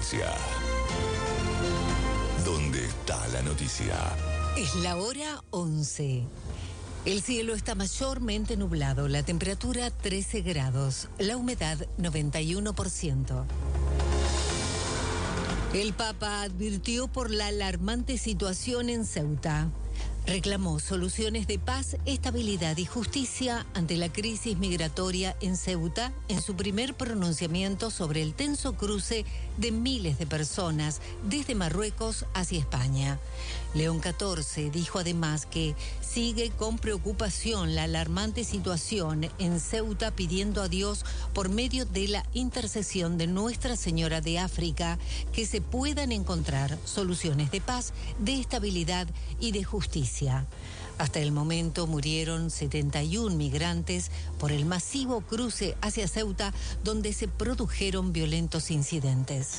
Provincia. ¿Dónde está la noticia? Es la hora 11. El cielo está mayormente nublado, la temperatura 13 grados, la humedad 91%. El Papa advirtió por la alarmante situación en Ceuta. Reclamó soluciones de paz, estabilidad y justicia ante la crisis migratoria en Ceuta en su primer pronunciamiento sobre el tenso cruce de miles de personas desde Marruecos hacia España. León XIV dijo además que sigue con preocupación la alarmante situación en Ceuta, pidiendo a Dios por medio de la intercesión de Nuestra Señora de África que se puedan encontrar soluciones de paz, de estabilidad y de justicia. Hasta el momento murieron 71 migrantes por el masivo cruce hacia Ceuta, donde se produjeron violentos incidentes.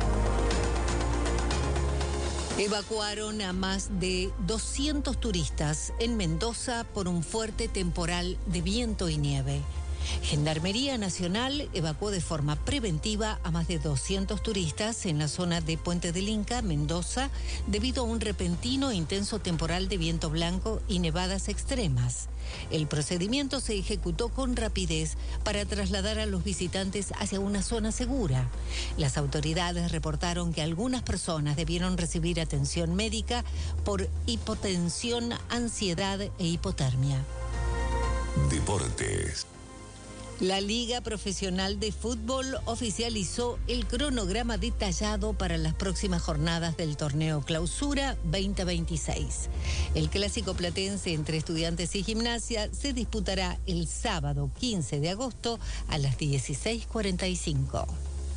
Evacuaron a más de 200 turistas en Mendoza por un fuerte temporal de viento y nieve. Gendarmería Nacional evacuó de forma preventiva a más de 200 turistas en la zona de Puente del Inca, Mendoza, debido a un repentino e intenso temporal de viento blanco y nevadas extremas. El procedimiento se ejecutó con rapidez para trasladar a los visitantes hacia una zona segura. Las autoridades reportaron que algunas personas debieron recibir atención médica por hipotensión, ansiedad e hipotermia. Deportes. La Liga Profesional de Fútbol oficializó el cronograma detallado para las próximas jornadas del torneo Clausura 2026. El clásico platense entre Estudiantes y Gimnasia se disputará el sábado 15 de agosto a las 16:45.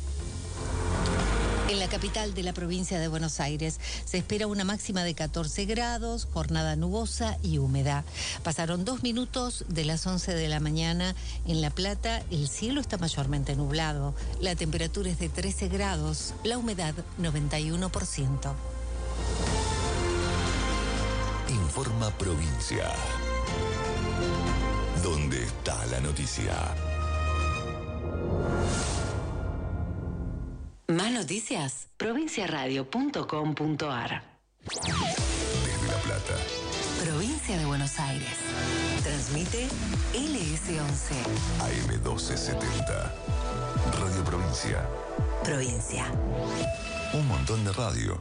En la capital de la provincia de Buenos Aires se espera una máxima de 14 grados, jornada nubosa y húmeda. Pasaron 2 minutos de las 11 de la mañana. En La Plata el cielo está mayormente nublado. La temperatura es de 13 grados, la humedad 91%. Informa Provincia. ¿Dónde está la noticia? Más noticias, provinciaradio.com.ar. Desde La Plata. Provincia de Buenos Aires. Transmite LS11. AM 1270. Radio Provincia. Provincia. Un montón de radio.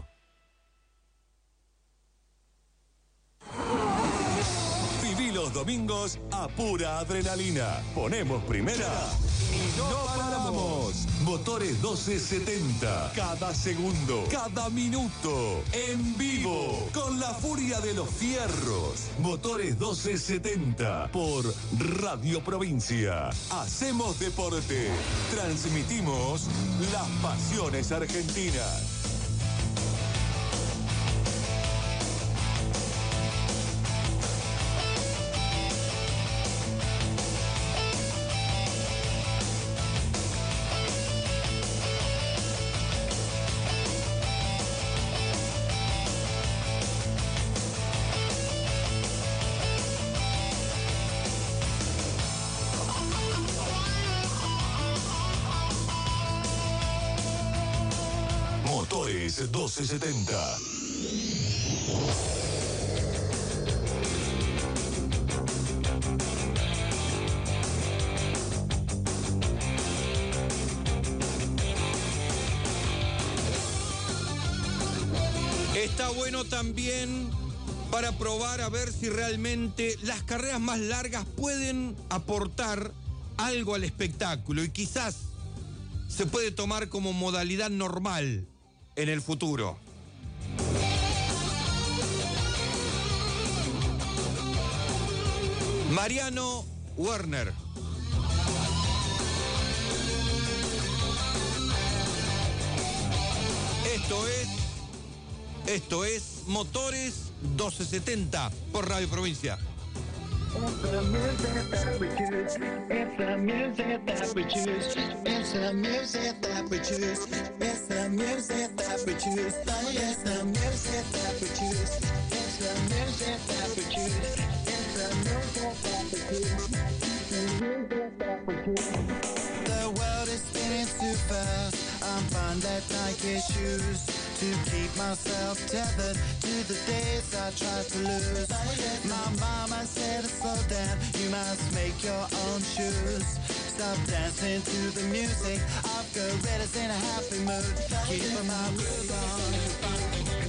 Viví los domingos a pura adrenalina. Ponemos primera y no paramos. Motores 1270. Cada segundo, cada minuto. En vivo. Con la furia de los fierros. Motores 1270. Por Radio Provincia. Hacemos deporte. Transmitimos las pasiones argentinas. Motores 1270. Está bueno también para probar a ver si realmente las carreras más largas pueden aportar algo al espectáculo y quizás se puede tomar como modalidad normal en el futuro. Mariano Werner. Esto es Motores 1270 por Radio Provincia. It's the music that we choose. It's the music that we choose. It's the music that we choose. It's the music that we choose. It's the music that we choose. It's the music that we choose. It's the music that we choose. The music that we choose. The world is spinning too fast. I'm fine. one that Nike shoes to keep myself tethered to the days I tried to lose. My mama said, slow down, you must make your own shoes. Stop dancing to the music of gorillas in a happy mood. Keep my groove on.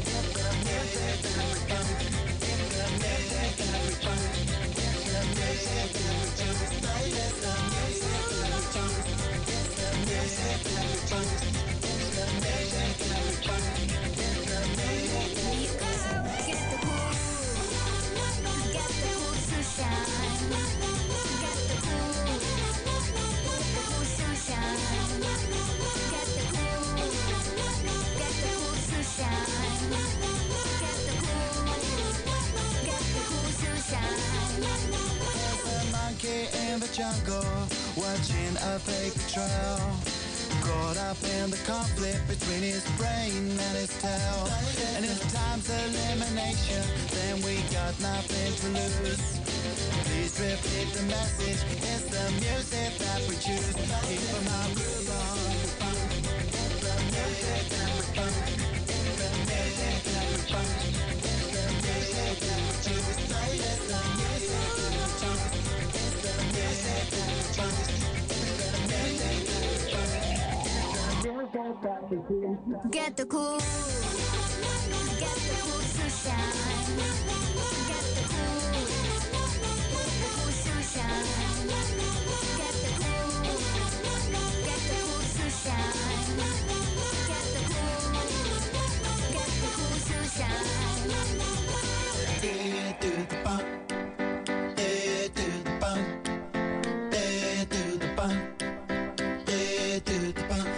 In the jungle, watching a fake trail, caught up in the conflict between his brain and his tail. And if time's elimination, then we got nothing to lose. Please repeat the message, it's the music that we choose. Keep my groove on. It's the music that we choose. It's the music that we choose. It's the music that we choose. It's the music that we choose. Get the cool, get the cool to shine. Get the cool to shine. Get the cool to shine. Get the cool to shine. Do the bump, do the bump, do the bump, do the bump.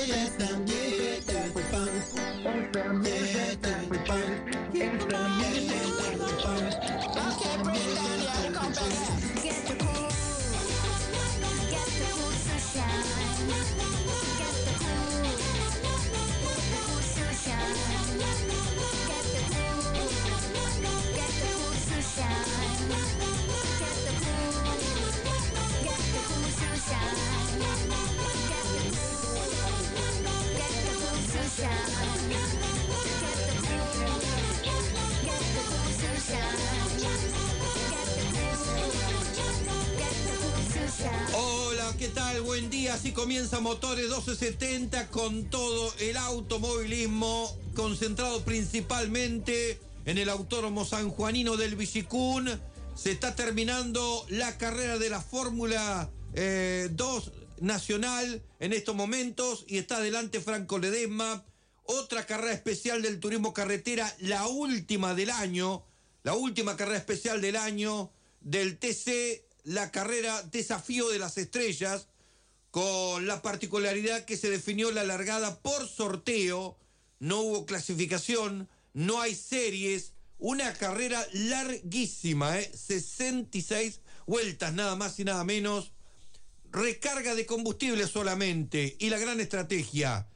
¿Qué tal? Buen día. Así comienza Motores 1270 con todo el automovilismo concentrado principalmente en el Autódromo Sanjuanino del Villicún. Se está terminando la carrera de la Fórmula 2 Nacional en estos momentos y está adelante Franco Ledesma. Otra carrera especial del turismo carretera, la última del año, la última carrera especial del año del TC, la carrera Desafío de las Estrellas, con la particularidad que se definió la largada por sorteo, no hubo clasificación, no hay series, una carrera larguísima, 66 vueltas nada más y nada menos, recarga de combustible solamente, y la gran estrategia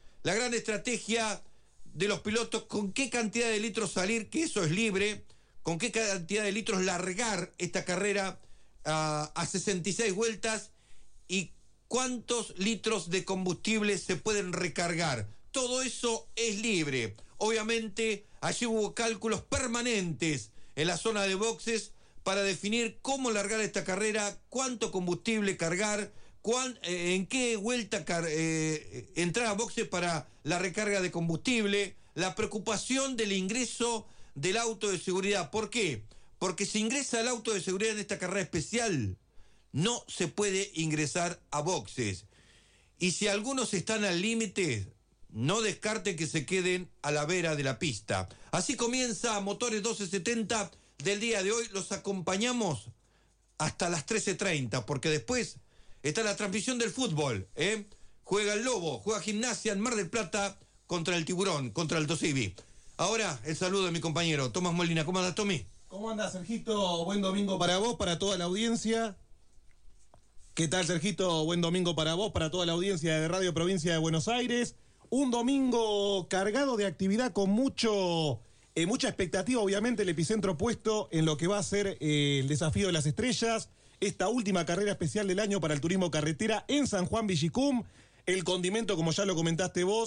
de los pilotos, con qué cantidad de litros salir, que eso es libre, con qué cantidad de litros largar esta carrera a 66 vueltas y cuántos litros de combustible se pueden recargar. Todo eso es libre. Obviamente, allí hubo cálculos permanentes en la zona de boxes para definir cómo largar esta carrera, cuánto combustible cargar, en qué vuelta entrar a boxes para la recarga de combustible, la preocupación del ingreso del auto de seguridad. ¿Por qué? Porque si ingresa el auto de seguridad en esta carrera especial, no se puede ingresar a boxes. Y si algunos están al límite, no descarte que se queden a la vera de la pista. Así comienza Motores 1270 del día de hoy. Los acompañamos hasta las 13:30, porque después está la transmisión del fútbol. Juega el Lobo, juega Gimnasia en Mar del Plata contra el Tiburón, contra el Tosivi. Ahora el saludo de mi compañero Tomás Molina. ¿Cómo andas, Tommy? ¿Cómo andas, Sergito? Buen domingo para vos, para toda la audiencia. ¿Qué tal, Sergito? Buen domingo para vos, para toda la audiencia de Radio Provincia de Buenos Aires. Un domingo cargado de actividad con mucha expectativa, obviamente, el epicentro puesto en lo que va a ser el Desafío de las Estrellas, esta última carrera especial del año para el turismo carretera en San Juan Villicum. El condimento, como ya lo comentaste vos,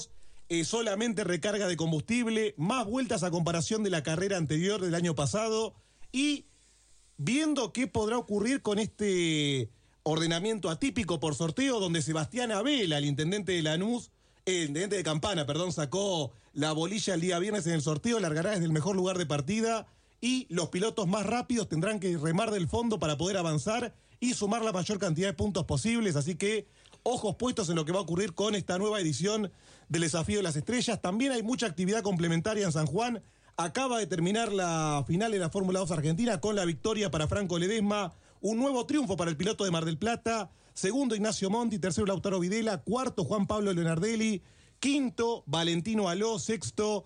solamente recarga de combustible, más vueltas a comparación de la carrera anterior del año pasado y viendo qué podrá ocurrir con este ordenamiento atípico por sorteo donde Sebastián Abela, el intendente de Lanús, el intendente de Campana, sacó la bolilla el día viernes en el sorteo, largará desde el mejor lugar de partida y los pilotos más rápidos tendrán que remar del fondo para poder avanzar y sumar la mayor cantidad de puntos posibles, así que ojos puestos en lo que va a ocurrir con esta nueva edición del Desafío de las Estrellas. También hay mucha actividad complementaria en San Juan. Acaba de terminar la final de la Fórmula 2 Argentina con la victoria para Franco Ledesma, un nuevo triunfo para el piloto de Mar del Plata, segundo Ignacio Monti, tercero Lautaro Videla, cuarto Juan Pablo Leonardelli, quinto Valentino Aló, sexto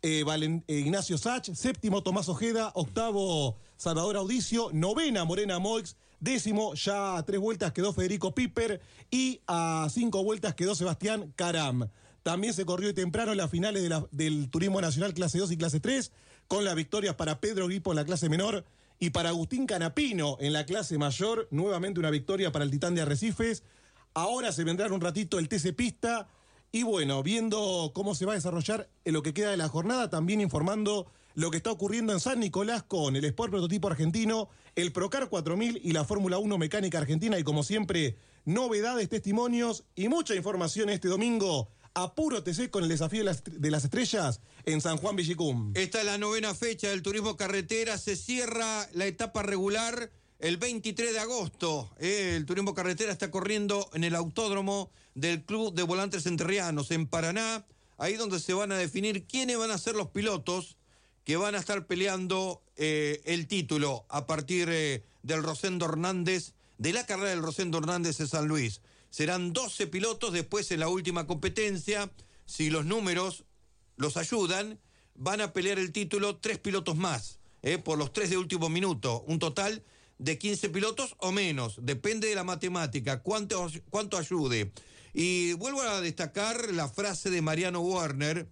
Ignacio Sach, séptimo Tomás Ojeda, octavo Salvador Audicio, novena Morena Moix, décimo ya a 3 vueltas quedó Federico Piper y a 5 vueltas quedó Sebastián Caram. También se corrió temprano las finales del Turismo Nacional Clase 2 y Clase 3, con las victorias para Pedro Guipo en la clase menor y para Agustín Canapino en la clase mayor. Nuevamente una victoria para el Titán de Arrecifes. Ahora se vendrá en un ratito el TC Pista. Y bueno, viendo cómo se va a desarrollar en lo que queda de la jornada, también informando lo que está ocurriendo en San Nicolás con el Sport Prototipo Argentino, el Procar 4000 y la Fórmula 1 Mecánica Argentina. Y como siempre, novedades, testimonios y mucha información este domingo a puro TC con el Desafío de las Estrellas en San Juan Villicum. Esta es la 9ª fecha del turismo carretera. Se cierra la etapa regular el 23 de agosto. El turismo carretera está corriendo en el autódromo del Club de Volantes Entrerrianos en Paraná. Ahí donde se van a definir quiénes van a ser los pilotos que van a estar peleando el título a partir del Rosendo Hernández, de la carrera del Rosendo Hernández de San Luis. Serán 12 pilotos. Después en la última competencia, si los números los ayudan, van a pelear el título 3 pilotos más, por los 3 de último minuto. Un total de 15 pilotos o menos, depende de la matemática, cuánto ayude. Y vuelvo a destacar la frase de Mariano Werner,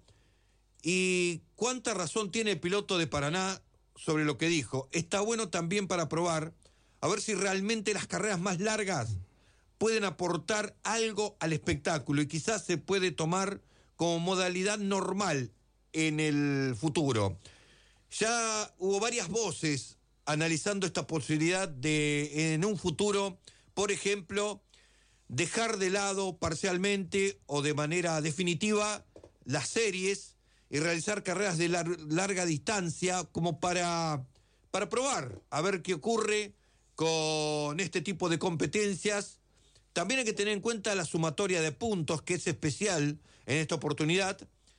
y cuánta razón tiene el piloto de Paraná sobre lo que dijo. Está bueno también para probar, a ver si realmente las carreras más largas pueden aportar algo al espectáculo y quizás se puede tomar como modalidad normal en el futuro. Ya hubo varias voces analizando esta posibilidad de, en un futuro, por ejemplo, dejar de lado parcialmente o de manera definitiva las series y realizar carreras de larga distancia como para probar, a ver qué ocurre con este tipo de competencias. También hay que tener en cuenta la sumatoria de puntos, que es especial en esta oportunidad.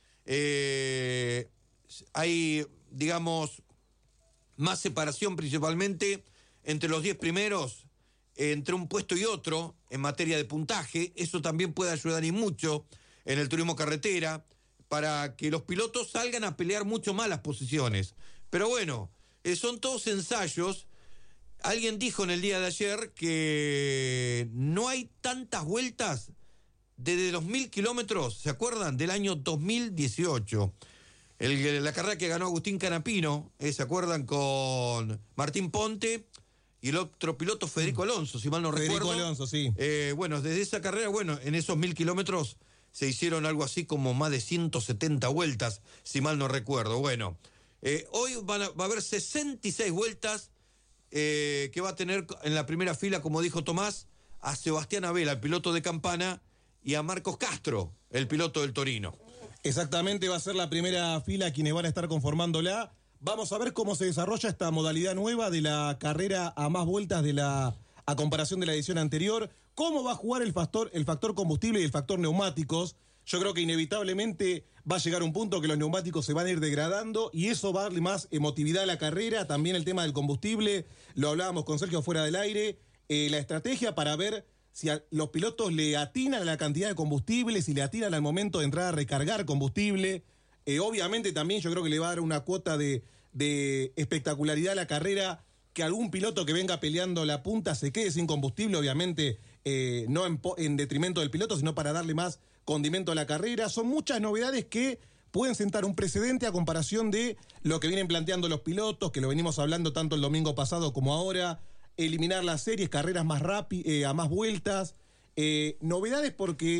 Hay, digamos, más separación principalmente entre los 10 primeros, entre un puesto y otro en materia de puntaje. Eso también puede ayudar y mucho en el turismo carretera para que los pilotos salgan a pelear mucho más las posiciones. Pero bueno, son todos ensayos. Alguien dijo en el día de ayer que no hay tantas vueltas desde los 1000 kilómetros, ¿se acuerdan? Del año 2018. La carrera que ganó Agustín Canapino, ¿se acuerdan? Con Martín Ponte y el otro piloto Federico Alonso, si mal no recuerdo. Federico Alonso, sí. Bueno, desde esa carrera, en esos 1000 kilómetros se hicieron algo así como más de 170 vueltas, si mal no recuerdo. Bueno, hoy va a haber 66 vueltas. Que va a tener en la primera fila, como dijo Tomás, a Sebastián Abela, el piloto de Campana, y a Marcos Castro, el piloto del Torino. Exactamente, va a ser la primera fila quienes van a estar conformándola. Vamos a ver cómo se desarrolla esta modalidad nueva de la carrera a más vueltas a comparación de la edición anterior. Cómo va a jugar el factor combustible y el factor neumáticos. Yo creo que inevitablemente va a llegar un punto que los neumáticos se van a ir degradando y eso va a darle más emotividad a la carrera. También el tema del combustible, lo hablábamos con Sergio fuera del aire. La estrategia para ver si los pilotos le atinan a la cantidad de combustible, si le atinan al momento de entrar a recargar combustible. Obviamente también yo creo que le va a dar una cuota de espectacularidad a la carrera, que algún piloto que venga peleando la punta se quede sin combustible, obviamente no en detrimento del piloto, sino para darle más condimento a la carrera. Son muchas novedades que pueden sentar un precedente a comparación de lo que vienen planteando los pilotos, que lo venimos hablando tanto el domingo pasado como ahora. Eliminar las series, carreras más rápidas, a más vueltas. Novedades porque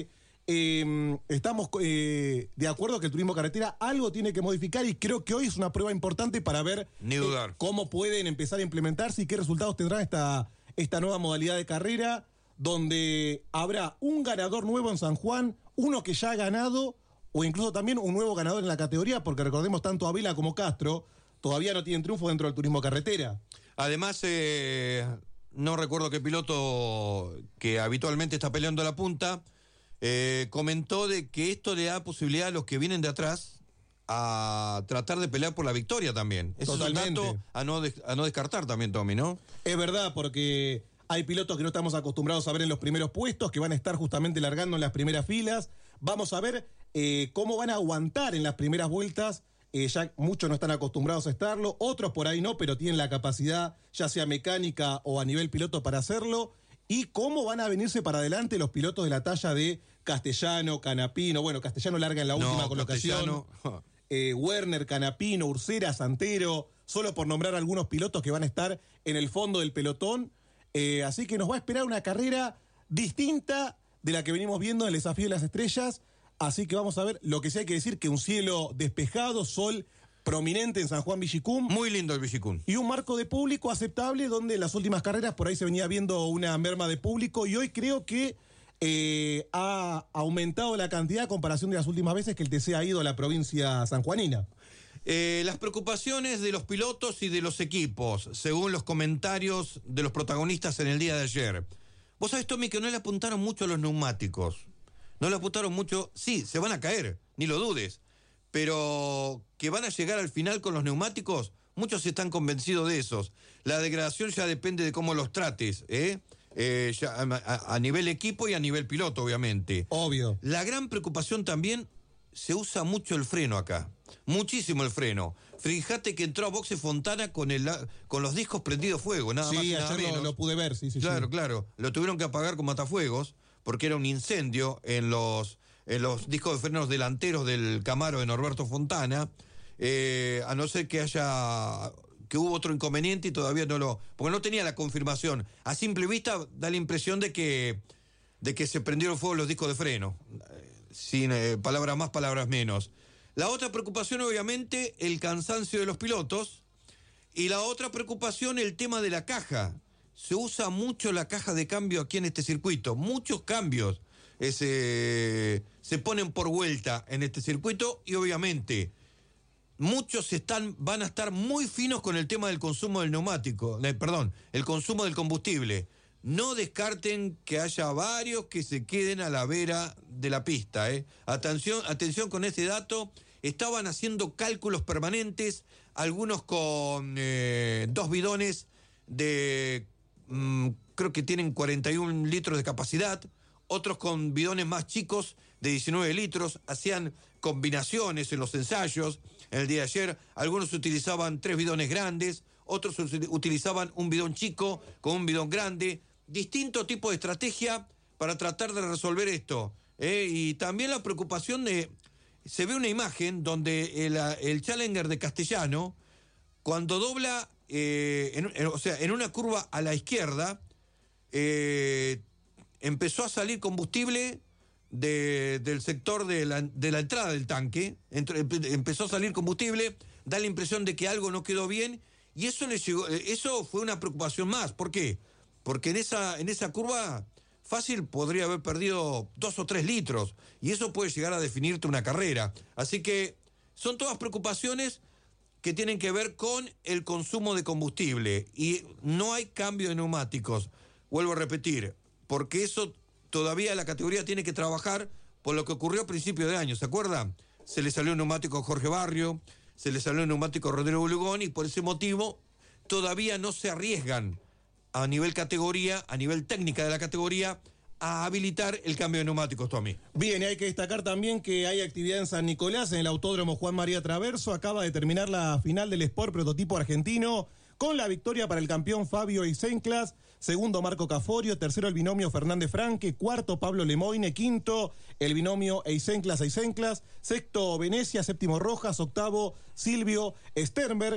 estamos de acuerdo que el turismo carretera algo tiene que modificar y creo que hoy es una prueba importante para ver Ni dudar. cómo pueden empezar a implementarse y qué resultados tendrá esta nueva modalidad de carrera, donde habrá un ganador nuevo en San Juan, uno que ya ha ganado, o incluso también un nuevo ganador en la categoría, porque recordemos tanto Avila como Castro todavía no tienen triunfo dentro del turismo carretera. Además, no recuerdo qué piloto que habitualmente está peleando la punta, comentó de que esto le da posibilidad a los que vienen de atrás a tratar de pelear por la victoria también. Ese Totalmente. es un dato a no descartar también, Tommy, ¿no? Es verdad, porque hay pilotos que no estamos acostumbrados a ver en los primeros puestos, que van a estar justamente largando en las primeras filas. Vamos a ver cómo van a aguantar en las primeras vueltas. Ya muchos no están acostumbrados a estarlo, otros por ahí no, pero tienen la capacidad, ya sea mecánica o a nivel piloto, para hacerlo. Y cómo van a venirse para adelante los pilotos de la talla de Castellano, Canapino. Bueno, Castellano larga en la última colocación. Castellano. Werner, Canapino, Ursera, Santero, solo por nombrar algunos pilotos que van a estar en el fondo del pelotón. Así que nos va a esperar una carrera distinta de la que venimos viendo en el Desafío de las Estrellas. Así que vamos a ver, lo que sí hay que decir, que un cielo despejado, sol prominente en San Juan Villicum. Muy lindo el Villicum. Y un marco de público aceptable, donde en las últimas carreras por ahí se venía viendo una merma de público, y hoy creo que ha aumentado la cantidad a comparación de las últimas veces que el TC ha ido a la provincia sanjuanina. Las preocupaciones de los pilotos y de los equipos, según los comentarios de los protagonistas en el día de ayer. Vos sabés, Tommy, que no le apuntaron mucho a los neumáticos. No le apuntaron mucho. Sí, se van a caer, ni lo dudes. Pero que van a llegar al final con los neumáticos, muchos están convencidos de esos. La degradación ya depende de cómo los trates, ya a nivel equipo y a nivel piloto, obviamente. Obvio. La gran preocupación también, se usa mucho el freno acá. Muchísimo el freno. Fíjate que entró a boxe Fontana con los discos prendidos fuego, nada más y nada ayer menos. lo pude ver, sí. Claro. Lo tuvieron que apagar con matafuegos porque era un incendio en los discos de frenos delanteros del Camaro de Norberto Fontana. A no ser que hubo otro inconveniente y todavía porque no tenía la confirmación. A simple vista da la impresión de que se prendieron fuego los discos de freno. Sin palabras más, palabras menos. La otra preocupación, obviamente, el cansancio de los pilotos. Y la otra preocupación, el tema de la caja. Se usa mucho la caja de cambio aquí en este circuito. Muchos cambios se ponen por vuelta en este circuito y obviamente muchos van a estar muy finos con el tema del consumo del neumático. El consumo del combustible. No descarten que haya varios que se queden a la vera de la pista. Atención con ese dato. Estaban haciendo cálculos permanentes, algunos con 2 bidones de, creo que tienen 41 litros de capacidad, otros con bidones más chicos de 19 litros, hacían combinaciones en los ensayos. En el día de ayer, algunos utilizaban 3 bidones grandes, otros utilizaban un bidón chico con un bidón grande. Distinto tipo de estrategia para tratar de resolver esto. Y también la preocupación se ve una imagen donde el Challenger de Castellano, cuando dobla, en una curva a la izquierda, empezó a salir combustible del sector de la entrada del tanque. Empezó a salir combustible, da la impresión de que algo no quedó bien, y eso fue una preocupación más. ¿Por qué? Porque en esa curva fácil podría haber perdido 2 o 3 litros, y eso puede llegar a definirte una carrera. Así que son todas preocupaciones que tienen que ver con el consumo de combustible, y no hay cambio de neumáticos. Vuelvo a repetir, porque eso todavía la categoría tiene que trabajar por lo que ocurrió a principio de año, ¿se acuerdan? Se le salió un neumático a Jorge Barrio, se le salió un neumático a Rodrigo Bulugón, y por ese motivo todavía no se arriesgan a nivel categoría, a nivel técnica de la categoría, a habilitar el cambio de neumáticos, Tommy. Bien, y hay que destacar también que hay actividad en San Nicolás, en el Autódromo Juan María Traverso. Acaba de terminar la final del Sport Prototipo Argentino, con la victoria para el campeón Fabio Eisenclas, segundo Marco Caforio, tercero el binomio Fernández Franque, cuarto Pablo Lemoine, quinto el binomio Eisenclas, sexto Venecia, séptimo Rojas, octavo Silvio Sternberg.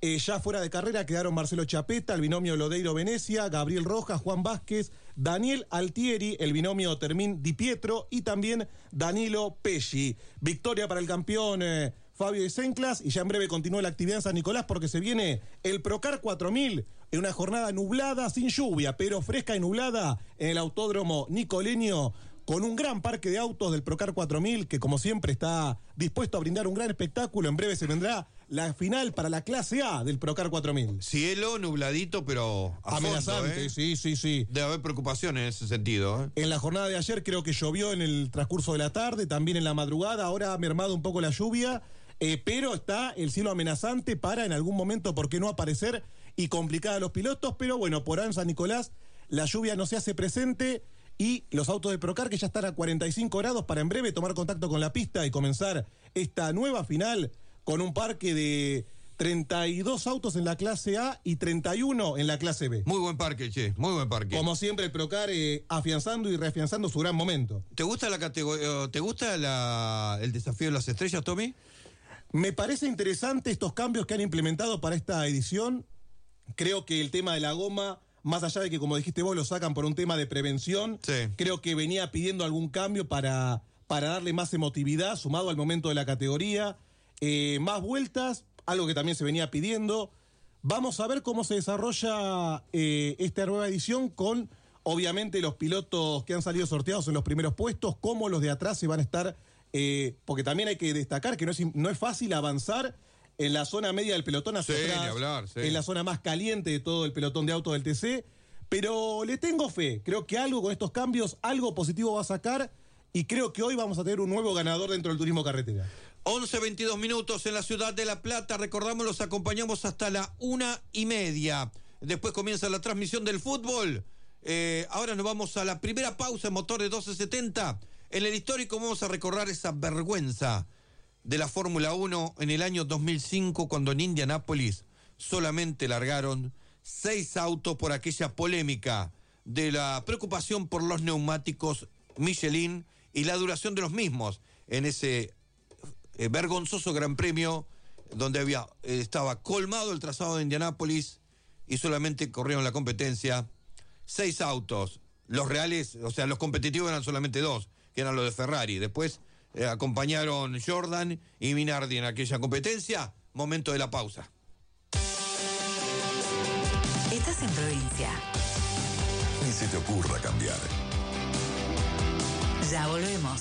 Ya fuera de carrera quedaron Marcelo Chapeta, el binomio Lodeiro-Venecia, Gabriel Rojas, Juan Vázquez, Daniel Altieri, el binomio Termín Di Pietro y también Danilo Pesci. Victoria para el campeón Fabio de Senclas, y ya en breve continúa la actividad en San Nicolás porque se viene el Procar 4000 en una jornada nublada, sin lluvia, pero fresca y nublada en el Autódromo Nicoleño, con un gran parque de autos del Procar 4000 que como siempre está dispuesto a brindar un gran espectáculo. En breve se vendrá la final para la clase A del Procar 4000. Cielo nubladito, pero amenazante, fondo, sí. Debe haber preocupaciones en ese sentido. En la jornada de ayer creo que llovió en el transcurso de la tarde, también en la madrugada, ahora ha mermado un poco la lluvia, pero está el cielo amenazante para en algún momento, ¿por qué no aparecer? Y complicada a los pilotos, pero bueno, por ahora en San Nicolás la lluvia no se hace presente y los autos de Procar que ya están a 45 grados para en breve tomar contacto con la pista y comenzar esta nueva final con un parque de 32 autos en la clase A y 31 en la clase B. Muy buen parque, che, muy buen parque. Como siempre el Procar afianzando y reafianzando su gran momento. ¿Te gusta la categoría, te gusta el desafío de las estrellas, Tommy? Me parece interesante estos cambios que han implementado para esta edición. Creo que el tema de la goma, más allá de que, como dijiste vos, lo sacan por un tema de prevención, sí, creo que venía pidiendo algún cambio para darle más emotividad, sumado al momento de la categoría. Más vueltas, algo que también se venía pidiendo. Vamos a ver cómo se desarrolla esta nueva edición con, obviamente, los pilotos que han salido sorteados en los primeros puestos, cómo los de atrás se van a estar, porque también hay que destacar que no es fácil avanzar en la zona media del pelotón hacia atrás, ni hablar, sí, en la zona más caliente de todo el pelotón de autos del TC, pero le tengo fe, creo que algo con estos cambios, algo positivo va a sacar, y creo que hoy vamos a tener un nuevo ganador dentro del turismo carretera. 11:22 minutos en la ciudad de La Plata, recordamos, los acompañamos hasta la 1:30, después comienza la transmisión del fútbol. Ahora nos vamos a la primera pausa en motor de 1270, en el histórico vamos a recordar esa vergüenza de la Fórmula 1 en el año 2005, cuando en Indianápolis solamente largaron 6 autos por aquella polémica de la preocupación por los neumáticos Michelin y la duración de los mismos en ese vergonzoso Gran Premio donde estaba colmado el trazado de Indianápolis y solamente corrieron la competencia 6 autos. Los reales, o sea, los competitivos eran solamente 2, que eran los de Ferrari. Después acompañaron Jordan y Minardi en aquella competencia. Momento de la pausa. Estás en provincia. Ni se te ocurra cambiar. Ya volvemos.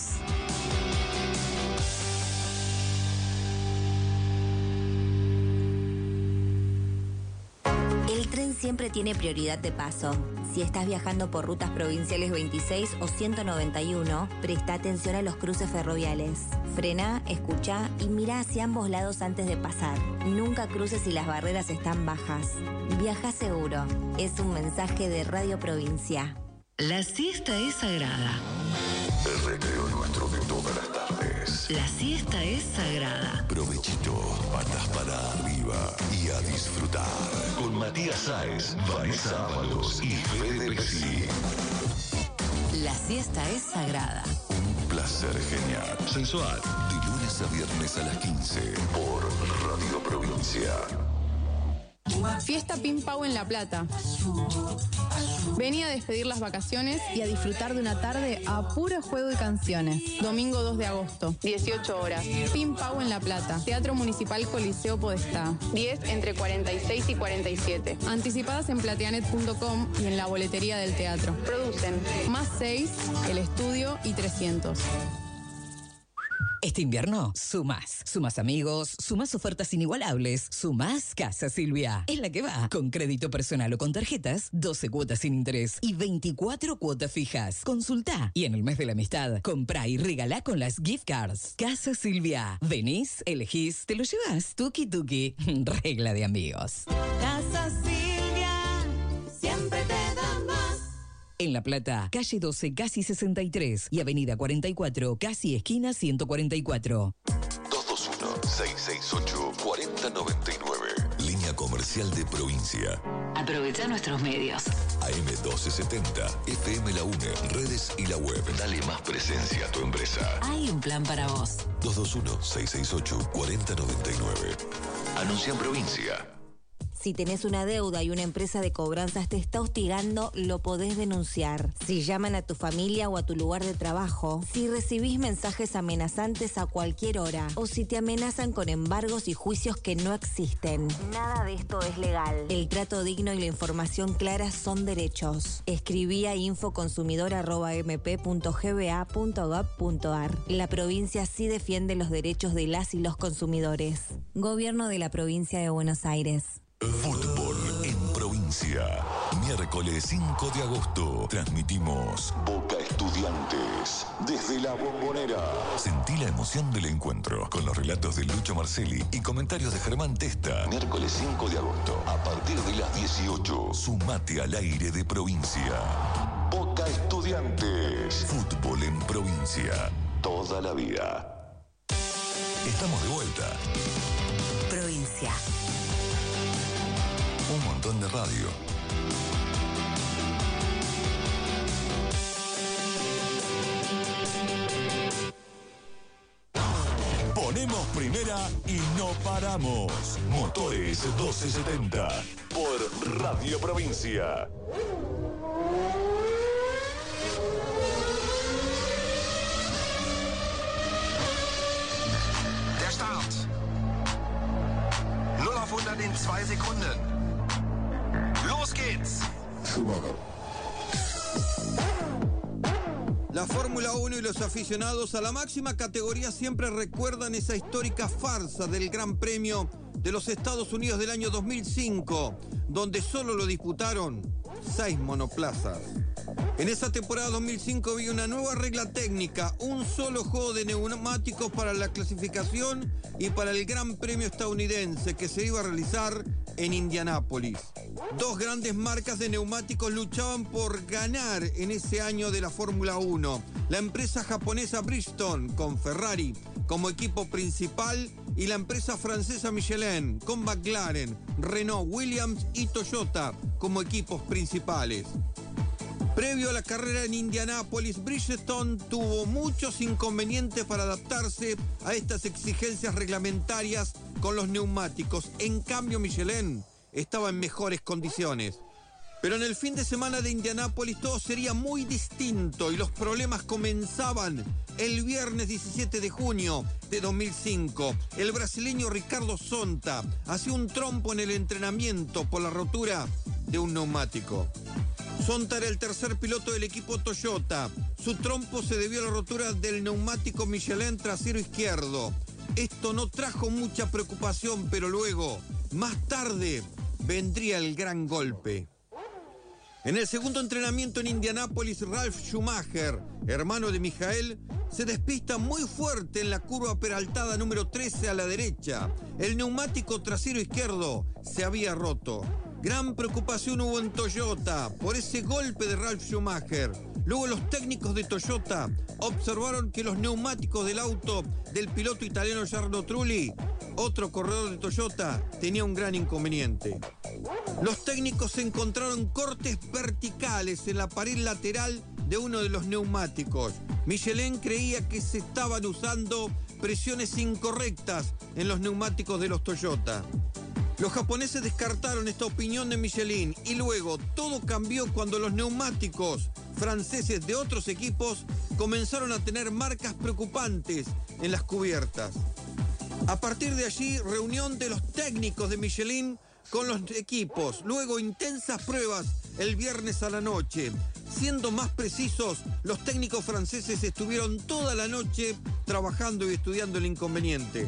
El tren siempre tiene prioridad de paso. Si estás viajando por rutas provinciales 26 o 191, presta atención a los cruces ferroviales. Frena, escucha y mira hacia ambos lados antes de pasar. Nunca cruces si las barreras están bajas. Viaja seguro. Es un mensaje de Radio Provincia. La siesta es sagrada. El recreo nuestro de todas las tardes. La siesta es sagrada. Provechito, patas para arriba y a disfrutar. Con Matías Sáez, Vanessa Ábalos y Fede Pesci. La siesta es sagrada. Un placer genial. Sensual. De lunes a viernes a las 15 por Radio Provincia. Fiesta Pin Pau en La Plata. Vení a despedir las vacaciones y a disfrutar de una tarde a puro juego y canciones. Domingo 2 de agosto, 18 horas. Pin Pau en La Plata. Teatro Municipal Coliseo Podestá. 10 entre 46 y 47. Anticipadas en plateanet.com y en la boletería del teatro. Producen Más 6, El Estudio y 300. Este invierno, sumás amigos, sumás ofertas inigualables, sumás Casa Silvia. Es la que va. Con crédito personal o con tarjetas, 12 cuotas sin interés y 24 cuotas fijas. Consultá. Y en el mes de la amistad, comprá y regalá con las gift cards. Casa Silvia. Venís, elegís, te lo llevas. Tuki tuki. Regla de amigos. Casa Silvia, siempre te da más. En La Plata, calle 12, casi 63 y avenida 44, casi esquina 144. 221-668-4099. Línea comercial de provincia. Aprovecha nuestros medios. AM1270, FM La UNE, redes y la web. Dale más presencia a tu empresa. Hay un plan para vos. 221-668-4099. Anuncia en provincia. Si tenés una deuda y una empresa de cobranzas te está hostigando, lo podés denunciar. Si llaman a tu familia o a tu lugar de trabajo, si recibís mensajes amenazantes a cualquier hora o si te amenazan con embargos y juicios que no existen. Nada de esto es legal. El trato digno y la información clara son derechos. Escribí a infoconsumidor@mp.gba.gov.ar. La provincia sí defiende los derechos de las y los consumidores. Gobierno de la Provincia de Buenos Aires. Fútbol en provincia. Miércoles 5 de agosto. Transmitimos Boca Estudiantes desde la Bombonera. Sentí la emoción del encuentro con los relatos de Lucho Marcelli y comentarios de Germán Testa. Miércoles 5 de agosto, a partir de las 18. Sumate al aire de provincia. Boca Estudiantes. Fútbol en provincia. Toda la vida. Estamos de vuelta. Provincia. Un montón de radio. Ponemos primera y no paramos. Motores 1270 por Radio Provincia. Der Start. 0 auf 100 in 2 Sekunden. Los geht's. La Fórmula 1 y los aficionados a la máxima categoría siempre recuerdan esa histórica farsa del Gran Premio de los Estados Unidos del año 2005, donde solo lo disputaron 6 monoplazas. En esa temporada 2005 había una nueva regla técnica, un solo juego de neumáticos para la clasificación y para el Gran Premio estadounidense que se iba a realizar en Indianápolis. 2 grandes marcas de neumáticos luchaban por ganar en ese año de la Fórmula 1. La empresa japonesa Bridgestone con Ferrari como equipo principal y la empresa francesa Michelin con McLaren, Renault, Williams y Toyota como equipos principales. Previo a la carrera en Indianápolis, Bridgestone tuvo muchos inconvenientes para adaptarse a estas exigencias reglamentarias con los neumáticos. En cambio, Michelin estaba en mejores condiciones. Pero en el fin de semana de Indianápolis todo sería muy distinto y los problemas comenzaban el viernes 17 de junio de 2005. El brasileño Ricardo Zonta hacía un trompo en el entrenamiento por la rotura de un neumático. Zonta era el tercer piloto del equipo Toyota. Su trompo se debió a la rotura del neumático Michelin trasero izquierdo. Esto no trajo mucha preocupación, pero luego, más tarde, vendría el gran golpe. En el segundo entrenamiento en Indianápolis, Ralf Schumacher, hermano de Michael, se despista muy fuerte en la curva peraltada número 13 a la derecha. El neumático trasero izquierdo se había roto. Gran preocupación hubo en Toyota por ese golpe de Ralf Schumacher. Luego los técnicos de Toyota observaron que los neumáticos del auto del piloto italiano Jarno Trulli, otro corredor de Toyota, tenía un gran inconveniente. Los técnicos encontraron cortes verticales en la pared lateral de uno de los neumáticos. Michelin creía que se estaban usando presiones incorrectas en los neumáticos de los Toyota. Los japoneses descartaron esta opinión de Michelin y luego todo cambió cuando los neumáticos franceses de otros equipos comenzaron a tener marcas preocupantes en las cubiertas. A partir de allí, reunión de los técnicos de Michelin con los equipos, luego intensas pruebas el viernes a la noche. Siendo más precisos, los técnicos franceses estuvieron toda la noche trabajando y estudiando el inconveniente.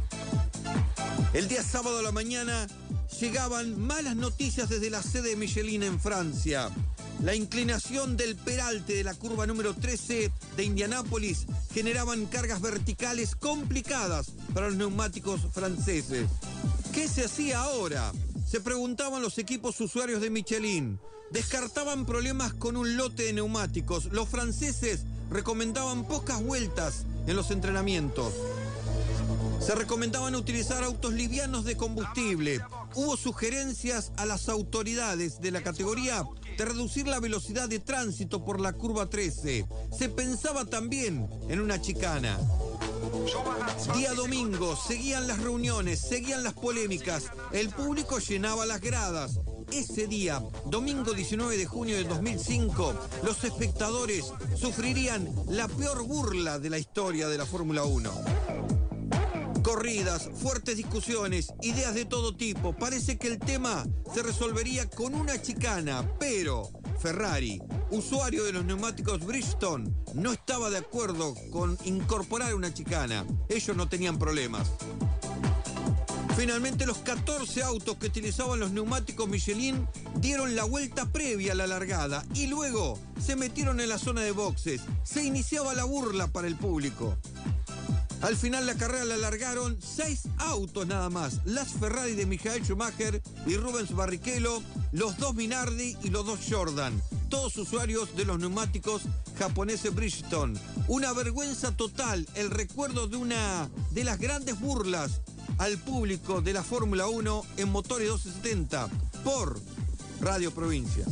El día sábado a la mañana llegaban malas noticias desde la sede de Michelin en Francia. La inclinación del peralte de la curva número 13 de Indianápolis generaban cargas verticales complicadas para los neumáticos franceses. ¿Qué se hacía ahora? Se preguntaban los equipos usuarios de Michelin. Descartaban problemas con un lote de neumáticos. Los franceses recomendaban pocas vueltas en los entrenamientos. Se recomendaban utilizar autos livianos de combustible. Hubo sugerencias a las autoridades de la categoría de reducir la velocidad de tránsito por la curva 13. Se pensaba también en una chicana. Día domingo, seguían las reuniones, seguían las polémicas, el público llenaba las gradas. Ese día, domingo 19 de junio de 2005, los espectadores sufrirían la peor burla de la historia de la Fórmula 1. Corridas, fuertes discusiones, ideas de todo tipo. Parece que el tema se resolvería con una chicana, pero Ferrari, usuario de los neumáticos Bridgestone, no estaba de acuerdo con incorporar una chicana. Ellos no tenían problemas. Finalmente, los 14 autos que utilizaban los neumáticos Michelin dieron la vuelta previa a la largada y luego se metieron en la zona de boxes. Se iniciaba la burla para el público. Al final la carrera la largaron 6 autos nada más. Las Ferrari de Michael Schumacher y Rubens Barrichello, los 2 Minardi y los 2 Jordan. Todos usuarios de los neumáticos japoneses Bridgestone. Una vergüenza total, el recuerdo de una de las grandes burlas al público de la Fórmula 1 en Motores 1270 por Radio Provincia.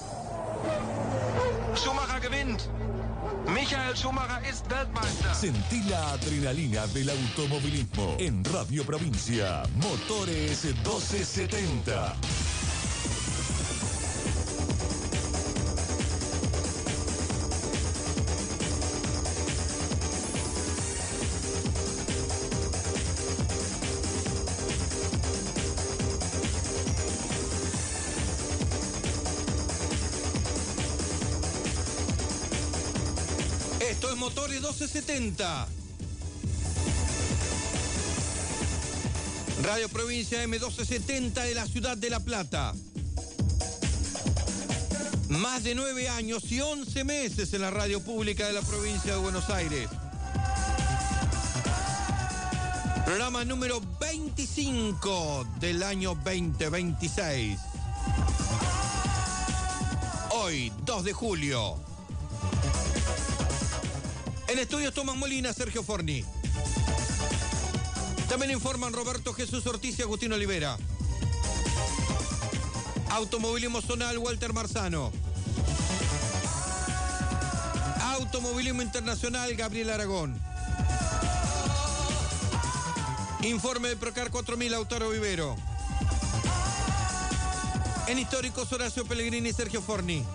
Schumacher gewinnt. Michael Schumacher ist Weltmeister. Sentí la adrenalina del automovilismo en Radio Provincia. Motores 1270. Esto es Motores 1270. Radio Provincia M1270 de la ciudad de La Plata. Más de 9 años y 11 meses en la radio pública de la provincia de Buenos Aires. Programa número 25 del año 2026. Hoy, 2 de julio. En estudios Tomás Molina, Sergio Forni. También informan Roberto Jesús Ortiz y Agustín Olivera. Automovilismo zonal, Walter Marzano. Automovilismo internacional, Gabriel Aragón. Informe de Procar 4000, Lautaro Vivero. En históricos, Horacio Pellegrini y Sergio Forni.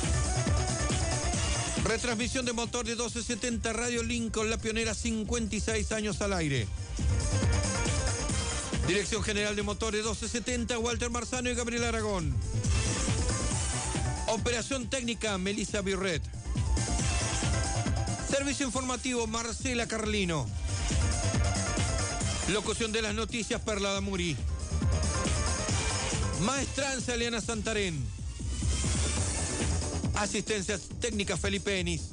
Retransmisión de Motor de 1270 Radio Lincoln, la pionera, 56 años al aire. Dirección General de Motores 1270, Walter Marzano y Gabriel Aragón. Operación técnica, Melissa Birret. Servicio informativo, Marcela Carlino. Locución de las noticias, Perla Damuri. Maestranza, Eliana Santarén. Asistencias técnicas, Felipe Enis.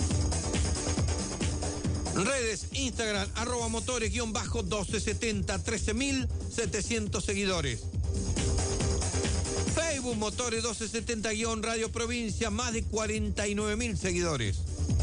Redes, Instagram, @motores_1270, 13.700 seguidores. Facebook, Motores 1270- Radio Provincia, más de 49.000 seguidores.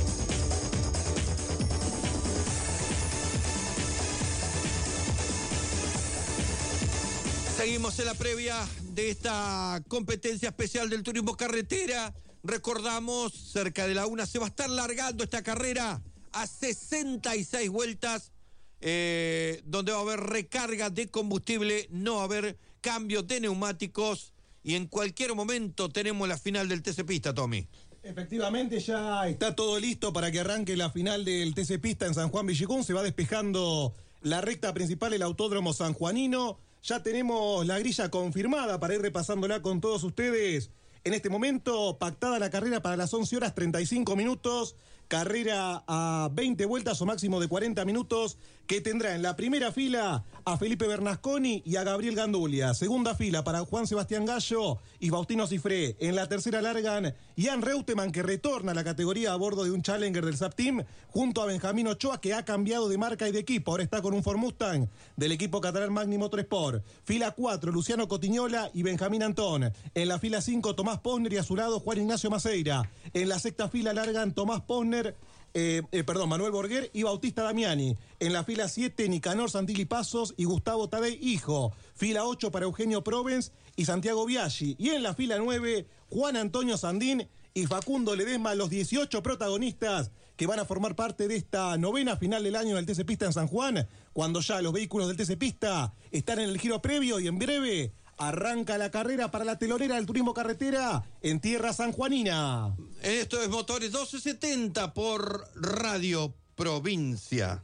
Seguimos en la previa de esta competencia especial del turismo carretera. Recordamos, cerca de la 1 se va a estar largando esta carrera a 66 vueltas, donde va a haber recarga de combustible, no va a haber cambios de neumáticos y en cualquier momento tenemos la final del TC Pista, Tommy. Efectivamente, ya está todo listo para que arranque la final del TC Pista en San Juan Villicún. Se va despejando la recta principal, el Autódromo sanjuanino. Ya tenemos la grilla confirmada para ir repasándola con todos ustedes. En este momento, pactada la carrera para las 11 horas 35 minutos. Carrera a 20 vueltas o máximo de 40 minutos, que tendrá en la primera fila a Felipe Bernasconi y a Gabriel Gandulia. Segunda fila para Juan Sebastián Gallo y Faustino Cifré. En la tercera largan Ian Reutemann, que retorna a la categoría a bordo de un Challenger del SAP Team, junto a Benjamín Ochoa, que ha cambiado de marca y de equipo. Ahora está con un Ford Mustang del equipo catalán Magni Motorsport. Fila 4, Luciano Cotiñola y Benjamín Antón. En la fila 5, Tomás Posner y a su lado Juan Ignacio Maceira. En la sexta fila largan Tomás Posner, Manuel Borguer y Bautista Damiani. En la fila 7, Nicanor Santilli Pasos y Gustavo Tadei Hijo. Fila 8 para Eugenio Provence y Santiago Biaggi. Y en la fila 9, Juan Antonio Sandín y Facundo Ledesma, los 18 protagonistas que van a formar parte de esta novena final del año del TC Pista en San Juan, cuando ya los vehículos del TC Pista están en el giro previo y en breve arranca la carrera para la telonera del turismo carretera en tierra sanjuanina. Esto es Motores 1270 por Radio Provincia.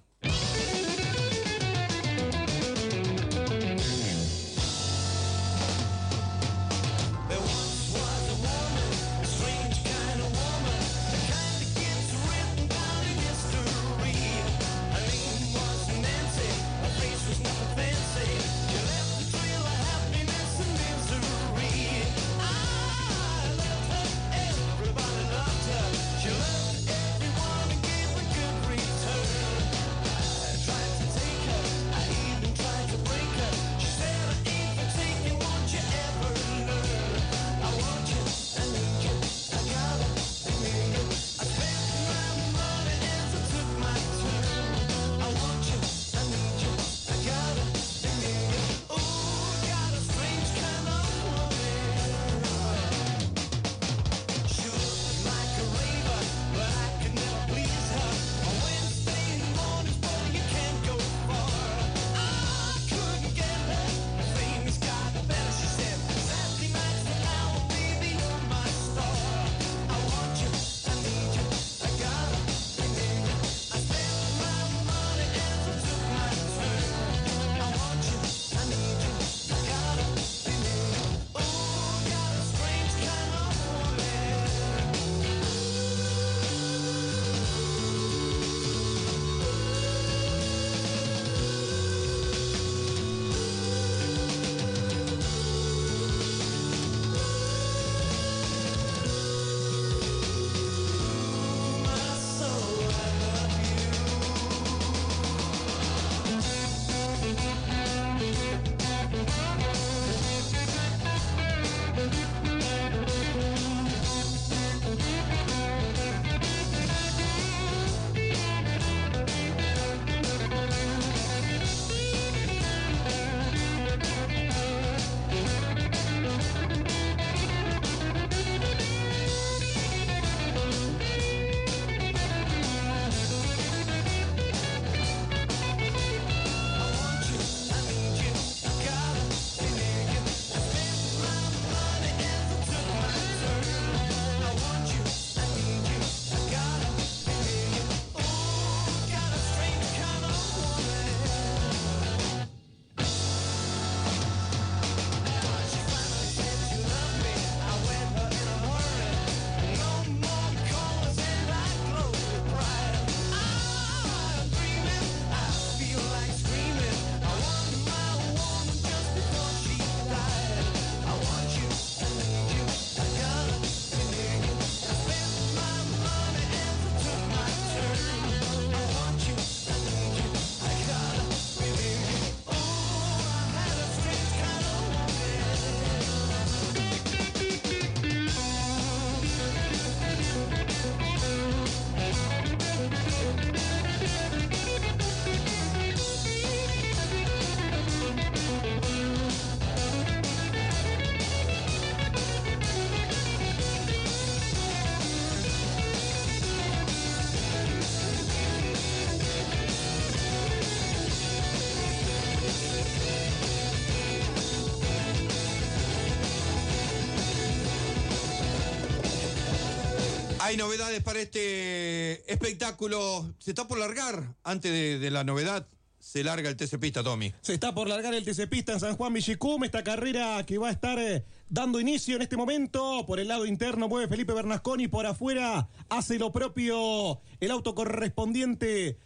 Hay novedades para este espectáculo. ¿Se está por largar? Antes de la novedad, se larga el TC Pista, Tommy. Se está por largar el TC Pista en San Juan Villicum, esta carrera que va a estar dando inicio en este momento. Por el lado interno mueve Felipe Bernasconi, por afuera hace lo propio el auto correspondiente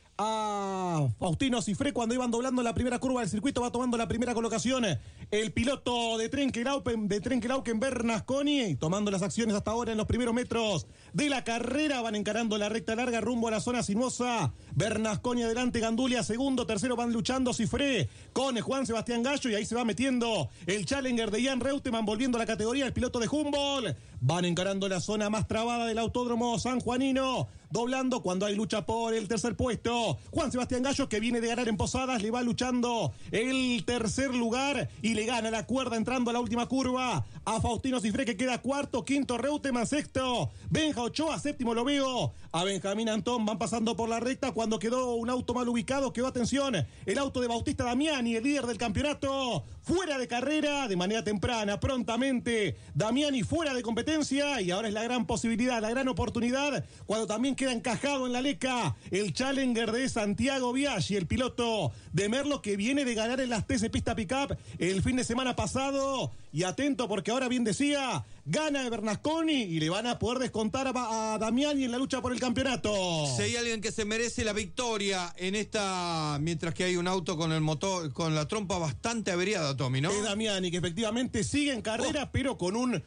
a Faustino Cifré. Cuando iban doblando la primera curva del circuito, va tomando la primera colocación el piloto de Trenquelauquen, Bernasconi, tomando las acciones hasta ahora en los primeros metros de la carrera. Van encarando la recta larga rumbo a la zona sinuosa. Bernasconi adelante, Gandulia segundo, tercero van luchando Cifré con Juan Sebastián Gallo, y ahí se va metiendo el Challenger de Jan Reutemann, volviendo a la categoría, el piloto de Humboldt. Van encarando la zona más trabada del autódromo sanjuanino. doblando cuando hay lucha por el tercer puesto. Juan Sebastián Gallo, que viene de ganar en Posadas, le va luchando el tercer lugar y le gana la cuerda entrando a la última curva a Faustino Cifré, que queda cuarto, quinto Reutemann, sexto Benja Ochoa, séptimo lo veo a Benjamín Antón. Van pasando por la recta cuando quedó un auto mal ubicado, quedó, atención, el auto de Bautista Damiani, el líder del campeonato, fuera de carrera de manera temprana, prontamente Damiani fuera de competencia, y ahora es la gran posibilidad, la gran oportunidad, cuando también queda encajado en la leca el Challenger de Santiago Biaggi, el piloto de Merlo, que viene de ganar en las TC Pista Pickup el fin de semana pasado, y atento porque ahora bien decía, gana Bernasconi y le van a poder descontar a Damiani en la lucha por el campeonato. Si hay alguien que se merece la victoria en esta, mientras que hay un auto con el motor, con la trompa bastante averiada, Tommy, ¿no? Es Damiani, que efectivamente sigue en carrera, pero con un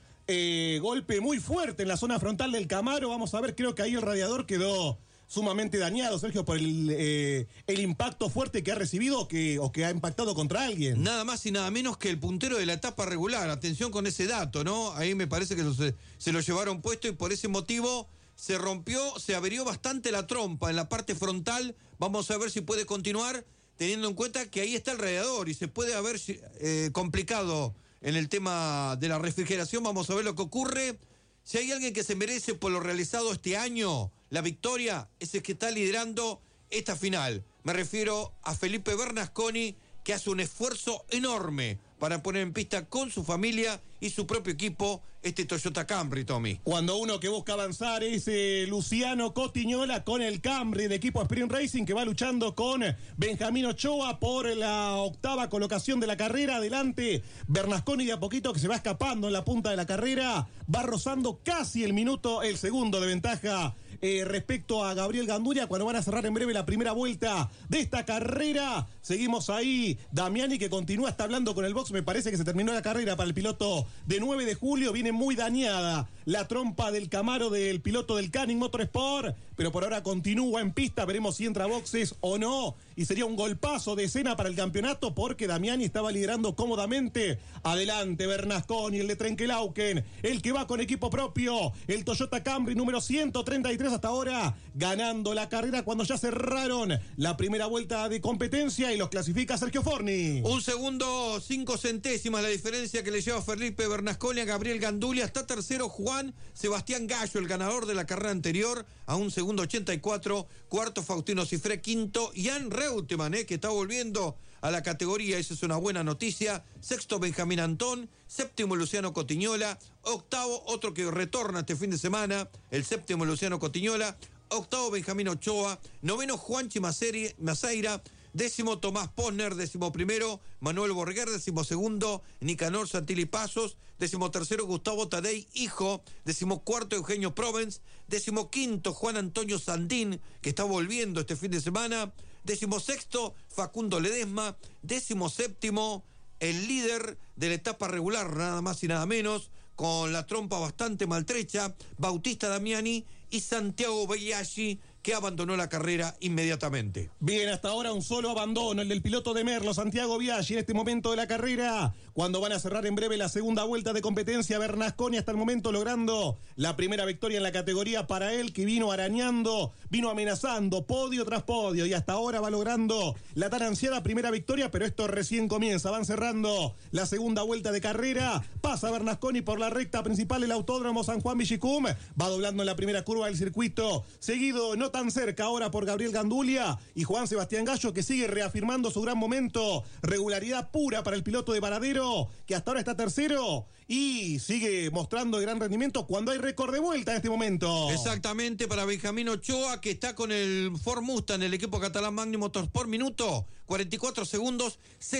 golpe muy fuerte en la zona frontal del Camaro. Vamos a ver, creo que ahí el radiador quedó sumamente dañado, Sergio, por el impacto fuerte que ha recibido o que ha impactado contra alguien. Nada más y nada menos que el puntero de la etapa regular. Atención con ese dato, ¿no? Ahí me parece que se lo llevaron puesto y por ese motivo se rompió, se averió bastante la trompa en la parte frontal. Vamos a ver si puede continuar, teniendo en cuenta que ahí está el radiador y se puede haber complicado en el tema de la refrigeración. Vamos a ver lo que ocurre. Si hay alguien que se merece por lo realizado este año la victoria, es el que está liderando esta final. Me refiero a Felipe Bernasconi, que hace un esfuerzo enorme para poner en pista con su familia y su propio equipo este Toyota Camry, Tommy. Cuando uno que busca avanzar es Luciano Cotiñola con el Camry de equipo Sprint Racing, que va luchando con Benjamín Ochoa por la octava colocación de la carrera. Adelante Bernasconi de a poquito, que se va escapando en la punta de la carrera, va rozando casi el segundo de ventaja respecto a Gabriel Ganduria, cuando van a cerrar en breve la primera vuelta de esta carrera. Seguimos ahí, Damiani, que continúa, está hablando con el box. Me parece que se terminó la carrera para el piloto de 9 de julio. Viene muy dañada la trompa del Camaro del piloto del Canning Motorsport, pero por ahora continúa en pista. Veremos si entra a boxes o no, y sería un golpazo de escena para el campeonato, porque Damiani estaba liderando cómodamente. Adelante Bernasconi, el de Trenkelauken, el que va con equipo propio, el Toyota Camry número 133 hasta ahora, ganando la carrera cuando ya cerraron la primera vuelta de competencia, y los clasifica Sergio Forni. 1 segundo, 5 centésimas la diferencia que le lleva Felipe Bernasconi a Gabriel Gandulia. Está tercero Juan Sebastián Gallo, el ganador de la carrera anterior, a 1 segundo 84. Cuarto Faustino Cifré. Quinto Jan Reutemann, que está volviendo a la categoría, eso es una buena noticia. Sexto Benjamín Antón. Séptimo Luciano Cotiñola. Octavo, otro que retorna este fin de semana, el séptimo Luciano Cotiñola. Octavo Benjamín Ochoa. Noveno Juanchi Maceira. Décimo Tomás Posner. Décimo primero Manuel Borguer. Décimo segundo Nicanor Santilli Pasos. Décimo tercero Gustavo Tadei Hijo. Décimo cuarto Eugenio Provence. Décimo quinto Juan Antonio Sandín, que está volviendo este fin de semana. Décimo sexto Facundo Ledesma. Décimo séptimo el líder de la etapa regular, nada más y nada menos, con la trompa bastante maltrecha, Bautista Damiani, y Santiago Biaggi, que abandonó la carrera inmediatamente. Bien, hasta ahora un solo abandono, el del piloto de Merlo, Santiago Biaggi, en este momento de la carrera, cuando van a cerrar en breve la segunda vuelta de competencia. Bernasconi hasta el momento logrando la primera victoria en la categoría para él, que vino arañando, vino amenazando podio tras podio, y hasta ahora va logrando la tan ansiada primera victoria, pero esto recién comienza. Van cerrando la segunda vuelta de carrera, pasa Bernasconi por la recta principal del Autódromo San Juan Villicum, va doblando en la primera curva del circuito, seguido no tan cerca ahora por Gabriel Gandulia y Juan Sebastián Gallo, que sigue reafirmando su gran momento. Regularidad pura para el piloto de Varadero, que hasta ahora está tercero y sigue mostrando gran rendimiento cuando hay récord de vuelta en este momento. Exactamente, para Benjamín Ochoa, que está con el Ford Mustang, el equipo catalán Magnum Motorsport. Minuto 44 segundos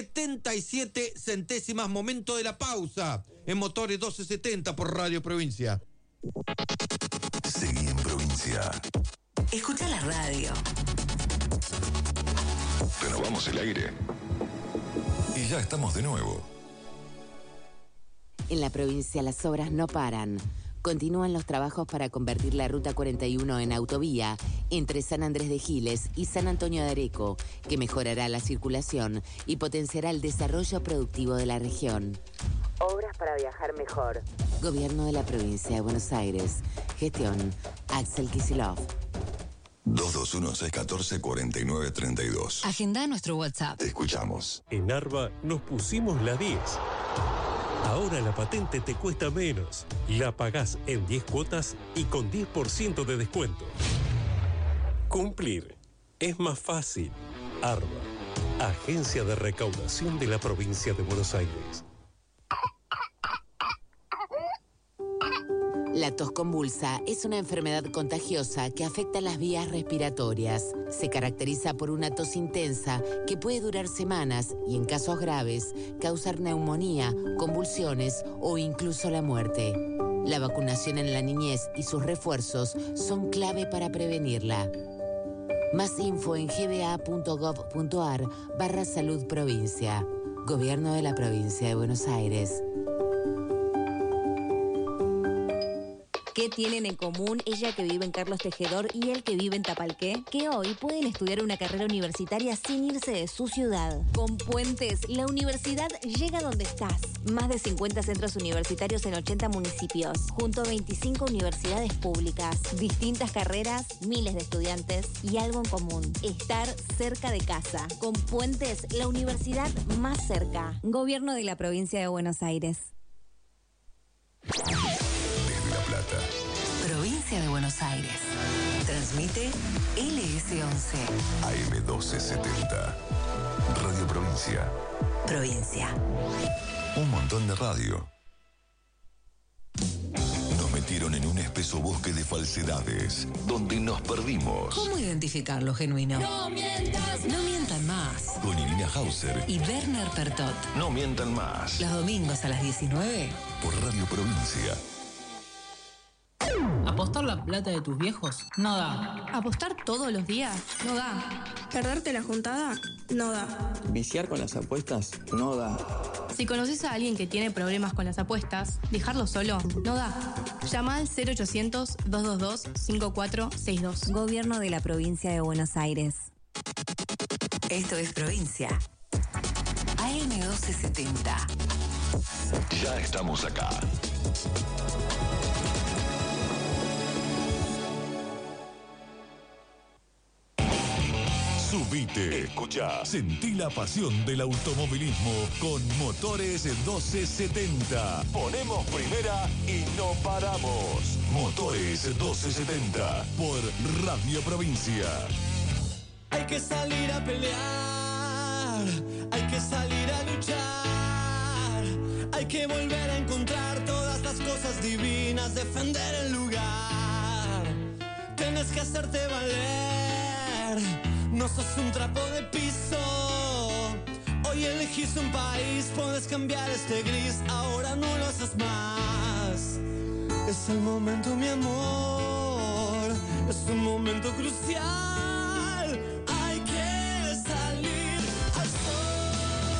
77 centésimas. Momento de la pausa en Motores 1270 por Radio Provincia. Seguí en Provincia. Escucha la radio. Renovamos el aire. Y ya estamos de nuevo. En la provincia las obras no paran. Continúan los trabajos para convertir la Ruta 41 en autovía entre San Andrés de Giles y San Antonio de Areco, que mejorará la circulación y potenciará el desarrollo productivo de la región. Obras para viajar mejor. Gobierno de la provincia de Buenos Aires. Gestión Axel Kicillof. 221-614-4932. Agenda nuestro WhatsApp. Te escuchamos. En Arba nos pusimos la 10. Ahora la patente te cuesta menos. La pagás en 10 cuotas y con 10% de descuento. Cumplir es más fácil. Arba, Agencia de Recaudación de la Provincia de Buenos Aires. La tos convulsa es una enfermedad contagiosa que afecta las vías respiratorias. Se caracteriza por una tos intensa que puede durar semanas y, en casos graves, causar neumonía, convulsiones o incluso la muerte. La vacunación en la niñez y sus refuerzos son clave para prevenirla. Más info en gba.gov.ar/salud provincia. Gobierno de la Provincia de Buenos Aires. ¿Qué tienen en común ella que vive en Carlos Tejedor y él que vive en Tapalqué? Que hoy pueden estudiar una carrera universitaria sin irse de su ciudad. Con Puentes, la universidad llega donde estás. Más de 50 centros universitarios en 80 municipios, junto a 25 universidades públicas, distintas carreras, miles de estudiantes y algo en común: estar cerca de casa. Con Puentes, la universidad más cerca. Gobierno de la Provincia de Buenos Aires. Provincia de Buenos Aires. Transmite LS11. AM1270. Radio Provincia. Provincia. Un montón de radio. Nos metieron en un espeso bosque de falsedades, donde nos perdimos. ¿Cómo identificar lo genuino? No mientas. No mientan más. Con Irina Hauser Y Werner Pertot. No mientan más. Los domingos a las 19. Por Radio Provincia. ¿Apostar la plata de tus viejos? No da. ¿Apostar todos los días? No da. ¿Perderte la juntada? No da. ¿Viciar con las apuestas? No da. Si conoces a alguien que tiene problemas con las apuestas, dejarlo solo no da. Llama al 0800-222-5462. Gobierno de la Provincia de Buenos Aires. Esto es Provincia. AM1270. Ya estamos acá. Subite, escucha, sentí la pasión del automovilismo con Motores 1270. Ponemos primera y no paramos. Motores 1270 por Radio Provincia. Hay que salir a pelear, hay que salir a luchar, hay que volver a encontrar todas las cosas divinas, defender el lugar. Tienes que hacerte valer. No sos un trapo de piso. Hoy elegís un país, puedes cambiar este gris. Ahora no lo haces más. Es el momento, mi amor. Es un momento crucial. Hay que salir al sol.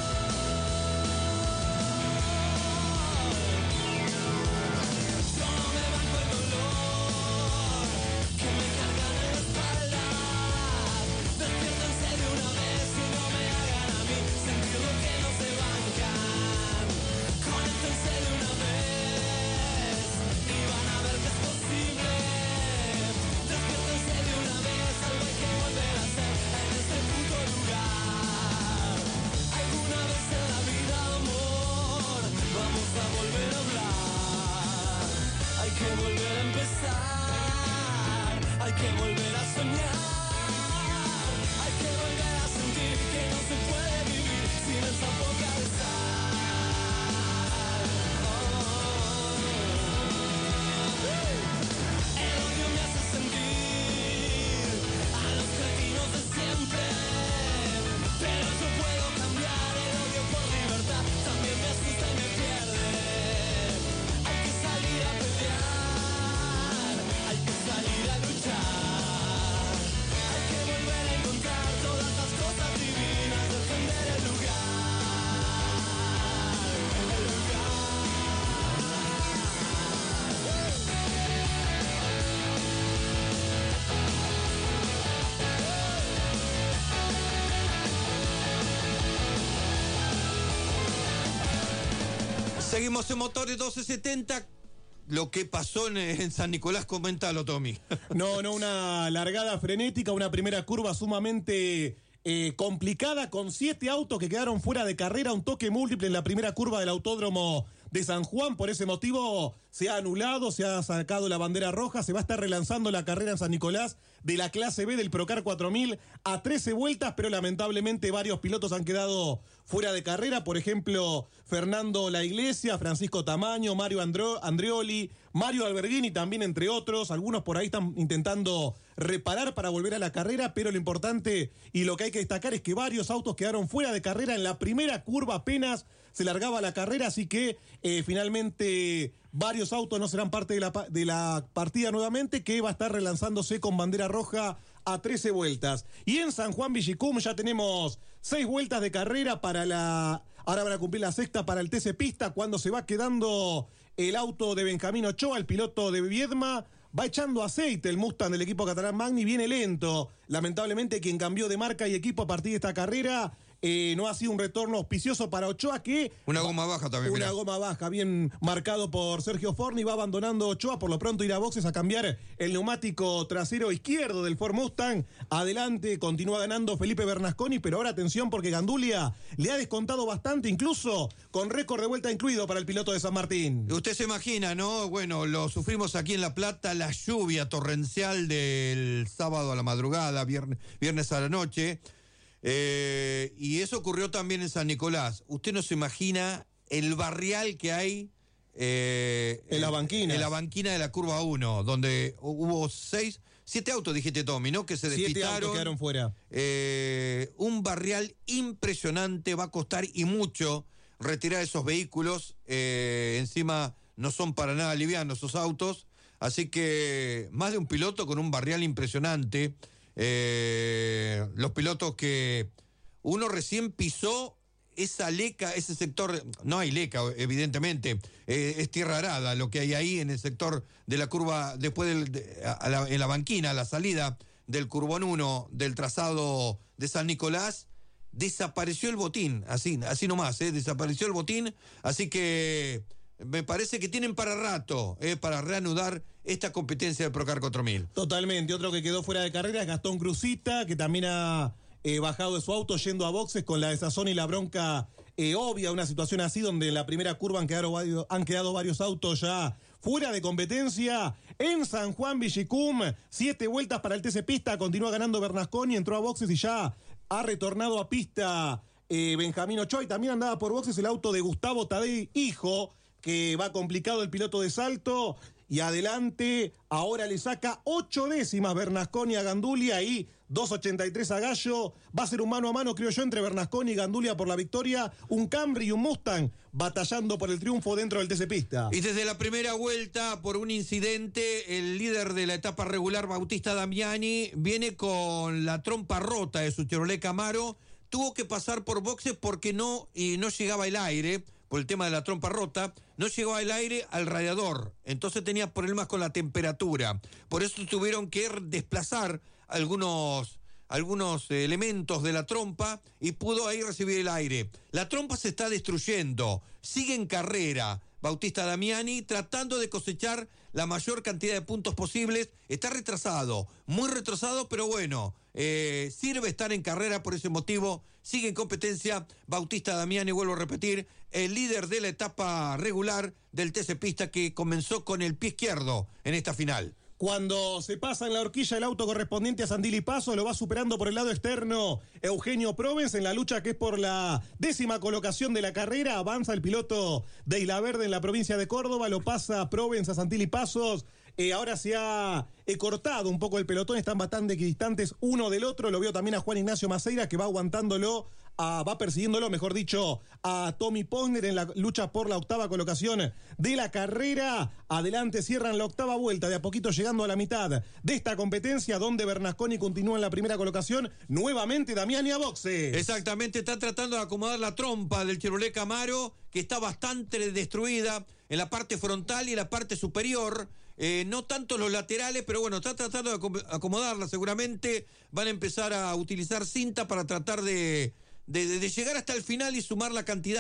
Yo no me banco el dolor que me cargan en la espalda. Despiértense de una vez y no me hagan a mí sentir lo que no se bancan. Conéctense de una vez y van a ver que es posible. Despiértense de una vez, algo hay que volver a hacer en este puto lugar. Alguna vez en la vida, amor, vamos a volver a hablar. Hay que volver a empezar, hay que volver a soñar. Hay que volver a sentir que no se puede vivir sin esa boca de sal. El odio me hace sentir a los cretinos de siempre, pero yo puedo cambiar el odio por libertad. También me asusta y me pierde. Hay que salir a pelear, hay que salir a luchar. Hay que volver a encontrar todas las cosas divinas, defender el lugar. El lugar. Seguimos en Motores 1270. lo que pasó en San Nicolás, coméntalo, Tommy. No, una largada frenética, una primera curva sumamente complicada, con 7 autos que quedaron fuera de carrera, un toque múltiple en la primera curva del Autódromo de San Juan. Por ese motivo se ha anulado, se ha sacado la bandera roja, se va a estar relanzando la carrera en San Nicolás de la clase B del Procar 4000 a 13 vueltas, pero lamentablemente varios pilotos han quedado fuera de carrera. Por ejemplo, Fernando La Iglesia, Francisco Tamaño, Mario Andreoli, Mario Alberghini también, entre otros. Algunos por ahí están intentando reparar para volver a la carrera, pero lo importante y lo que hay que destacar es que varios autos quedaron fuera de carrera en la primera curva, apenas se largaba la carrera, así que finalmente varios autos no serán parte de la partida nuevamente, que va a estar relanzándose con bandera roja a 13 vueltas. Y en San Juan Villicum ya tenemos 6 vueltas de carrera ahora van a cumplir la sexta para el TC Pista, cuando se va quedando el auto de Benjamín Ochoa, el piloto de Viedma. Va echando aceite el Mustang del equipo catalán Magni, viene lento. Lamentablemente quien cambió de marca y equipo a partir de esta carrera no ha sido un retorno auspicioso para Ochoa, que... Una goma baja también. Una goma baja, bien marcado por Sergio Forni. Va abandonando Ochoa, por lo pronto ir a boxes a cambiar el neumático trasero izquierdo del Ford Mustang. Adelante, continúa ganando Felipe Bernasconi, pero ahora atención porque Gandulia le ha descontado bastante, incluso con récord de vuelta incluido para el piloto de San Martín. Usted se imagina, ¿no? Bueno, lo sufrimos aquí en La Plata, la lluvia torrencial del sábado a la madrugada, viernes a la noche. Y eso ocurrió también en San Nicolás. Usted no se imagina el barrial que hay en la banquina. En la banquina de la curva 1, donde hubo 7 autos, dijiste, Tommy, ¿no? Que se despistaron. 7 autos quedaron fuera. Un barrial impresionante, va a costar y mucho retirar esos vehículos. Encima no son para nada livianos esos autos. Así que más de un piloto con un barrial impresionante. Los pilotos que uno recién pisó esa leca, ese sector, no hay leca evidentemente, es tierra arada lo que hay ahí en el sector de la curva, después en la banquina, a la salida del Curbón 1 del trazado de San Nicolás. Desapareció el botín, así nomás, desapareció el botín, así que me parece que tienen para rato para reanudar esta competencia del Procar 4000. Totalmente. Otro que quedó fuera de carrera es Gastón Cruzita, que también ha bajado de su auto yendo a boxes con la desazón y la bronca obvia. Una situación así donde en la primera curva han quedado varios autos ya fuera de competencia. En San Juan Villicum, 7 vueltas para el TC Pista, continúa ganando Bernasconi, entró a boxes y ya ha retornado a pista Benjamín Ochoa, y también andaba por boxes el auto de Gustavo Tadei, hijo, que va complicado el piloto de Salto, y adelante ahora le saca 8 décimas Bernasconi a Gandulia y 2.83 a Gallo. Va a ser un mano a mano, creo yo, entre Bernasconi y Gandulia por la victoria. Un Camry y un Mustang batallando por el triunfo dentro del TC Pista. Y desde la primera vuelta, por un incidente, el líder de la etapa regular, Bautista Damiani, viene con la trompa rota de su Chevrolet Camaro. Tuvo que pasar por boxes porque no llegaba el aire. Por el tema de la trompa rota, no llegó el aire al radiador, entonces tenía problemas con la temperatura. Por eso tuvieron que desplazar algunos elementos de la trompa y pudo ahí recibir el aire. La trompa se está destruyendo, sigue en carrera Bautista Damiani tratando de cosechar la mayor cantidad de puntos posibles. Está retrasado, muy retrasado, pero bueno, sirve estar en carrera, por ese motivo sigue en competencia Bautista Damiani, vuelvo a repetir, el líder de la etapa regular del TC Pista, que comenzó con el pie izquierdo en esta final. Cuando se pasa en la horquilla el auto correspondiente a Sandili Paso, lo va superando por el lado externo Eugenio Provence en la lucha que es por la 10ª colocación de la carrera. Avanza el piloto de Isla Verde en la provincia de Córdoba, lo pasa Provence a Sandili Pasos. Ahora se ha cortado un poco el pelotón, están bastante distantes uno del otro. Lo veo también a Juan Ignacio Maceira, que va aguantándolo, va persiguiéndolo, mejor dicho, a Tommy Posner en la lucha por la 8ª colocación de la carrera. Adelante cierran la 8ª vuelta, de a poquito llegando a la mitad de esta competencia, donde Bernasconi continúa en la primera colocación. Nuevamente Damiani a boxe. Exactamente, está tratando de acomodar la trompa del Chevrolet Camaro, que está bastante destruida en la parte frontal y en la parte superior. No tanto los laterales, pero bueno, está tratando de acomodarla. Seguramente van a empezar a utilizar cinta para tratar de llegar hasta el final y sumar la cantidad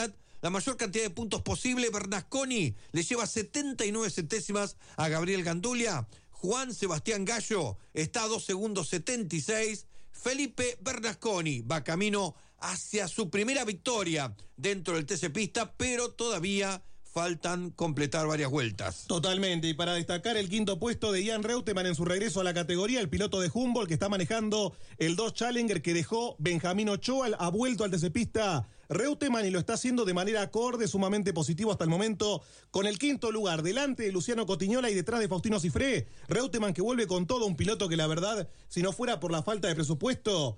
la mayor cantidad de puntos posible. Bernasconi le lleva 79 centésimas a Gabriel Gandulia. Juan Sebastián Gallo está a 2 segundos 76. Felipe Bernasconi va camino hacia su primera victoria dentro del TC Pista, pero todavía faltan completar varias vueltas. Totalmente, y para destacar el quinto puesto de Jan Reutemann en su regreso a la categoría, el piloto de Humboldt que está manejando el Dodge Challenger que dejó Benjamín Ochoa, ha vuelto al TC Pista Reutemann y lo está haciendo de manera acorde, sumamente positivo hasta el momento, con el quinto lugar, delante de Luciano Cotignola y detrás de Faustino Cifré. Reutemann que vuelve con todo, un piloto que la verdad, si no fuera por la falta de presupuesto,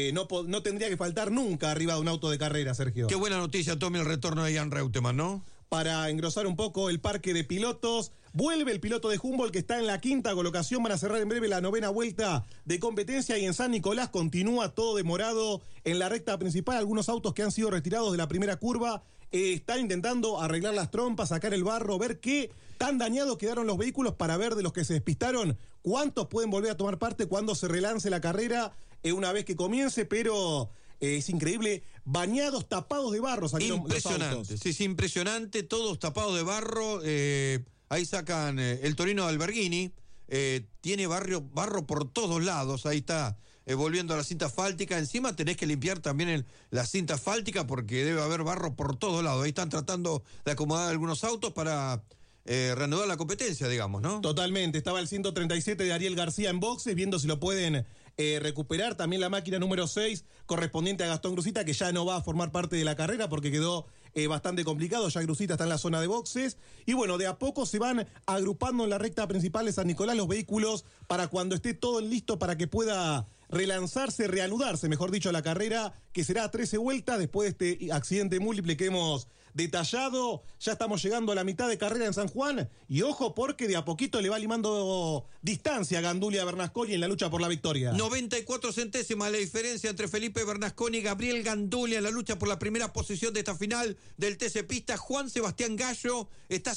no tendría que faltar nunca arriba de un auto de carrera, Sergio. Qué buena noticia, Tommy, el retorno de Jan Reutemann, ¿no? Para engrosar un poco el parque de pilotos, vuelve el piloto de Humboldt que está en la quinta colocación. Van a cerrar en breve la 9ª vuelta de competencia y en San Nicolás continúa todo demorado en la recta principal. Algunos autos que han sido retirados de la primera curva están intentando arreglar las trompas, sacar el barro, ver qué tan dañados quedaron los vehículos para ver de los que se despistaron cuántos pueden volver a tomar parte cuando se relance la carrera una vez que comience, pero... es increíble, bañados, tapados de barro. Impresionante, sí, impresionante, todos tapados de barro. Ahí sacan el Torino de Alberghini, tiene barro por todos lados, ahí está volviendo a la cinta asfáltica. Encima tenés que limpiar también la cinta asfáltica porque debe haber barro por todos lados. Ahí están tratando de acomodar algunos autos para... reanudar la competencia, digamos, ¿no? Totalmente, estaba el 137 de Ariel García en boxes, viendo si lo pueden recuperar. También la máquina número 6, correspondiente a Gastón Grusita, que ya no va a formar parte de la carrera porque quedó bastante complicado. Ya Grusita está en la zona de boxes. Y bueno, de a poco se van agrupando en la recta principal de San Nicolás los vehículos para cuando esté todo listo para que pueda reanudarse, mejor dicho, la carrera, que será a 13 vueltas después de este accidente múltiple que hemos detallado. Ya estamos llegando a la mitad de carrera en San Juan y ojo porque de a poquito le va limando distancia a Gandulia Bernasconi en la lucha por la victoria. 94 centésimas la diferencia entre Felipe Bernasconi y Gabriel Gandulia en la lucha por la primera posición de esta final del TC Pista. Juan Sebastián Gallo está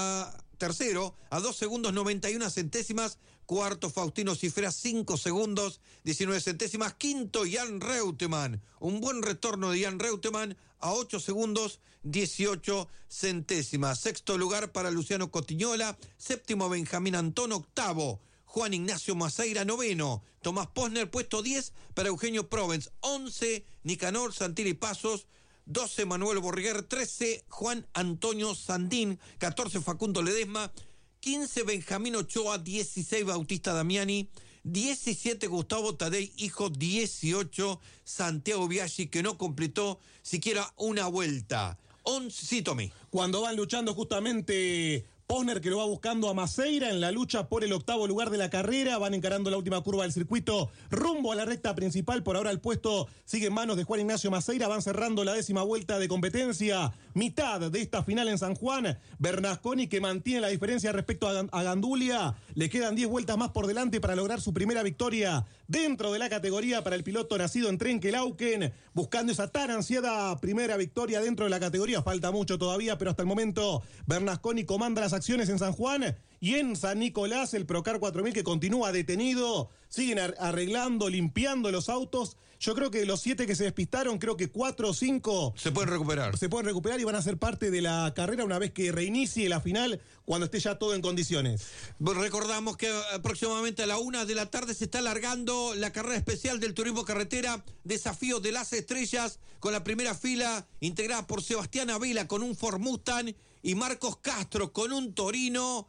tercero a 2 segundos 91 centésimas. Cuarto, Faustino Cifré, 5 segundos, 19 centésimas. Quinto, Jan Reutemann. Un buen retorno de Jan Reutemann a 8 segundos, 18 centésimas. Sexto lugar para Luciano Cotignola. Séptimo, Benjamín Antón. Octavo, Juan Ignacio Maceira. Noveno, Tomás Posner. Puesto 10 para Eugenio Provence. 11, Nicanor Santilli Pasos. 12, Manuel Borriguer. 13, Juan Antonio Sandín. 14, Facundo Ledesma. 15, Benjamín Ochoa. 16, Bautista Damiani. 17, Gustavo Tadei, hijo. 18, Santiago Biaggi, que no completó siquiera una vuelta. 11, sí, Tommy. Cuando van luchando justamente... Posner que lo va buscando a Maceira en la lucha por el octavo lugar de la carrera. Van encarando la última curva del circuito rumbo a la recta principal. Por ahora el puesto sigue en manos de Juan Ignacio Maceira. Van cerrando la 10ª vuelta de competencia. Mitad de esta final en San Juan. Bernasconi que mantiene la diferencia respecto a Gandulia. Le quedan 10 vueltas más por delante para lograr su primera victoria dentro de la categoría para el piloto nacido en Trenquelauquen. Buscando esa tan ansiada primera victoria dentro de la categoría. Falta mucho todavía, pero hasta el momento Bernasconi comanda las acciones en San Juan y en San Nicolás el Procar 4000 que continúa detenido. Siguen arreglando, limpiando los autos. Yo creo que de los 7 que se despistaron, creo que 4 o 5 se pueden recuperar. Se pueden recuperar y van a ser parte de la carrera una vez que reinicie la final, cuando esté ya todo en condiciones. Recordamos que aproximadamente a la 1 de la tarde se está alargando la carrera especial del turismo carretera, Desafío de las Estrellas, con la primera fila integrada por Sebastián Avila con un Ford Mustang y Marcos Castro con un Torino.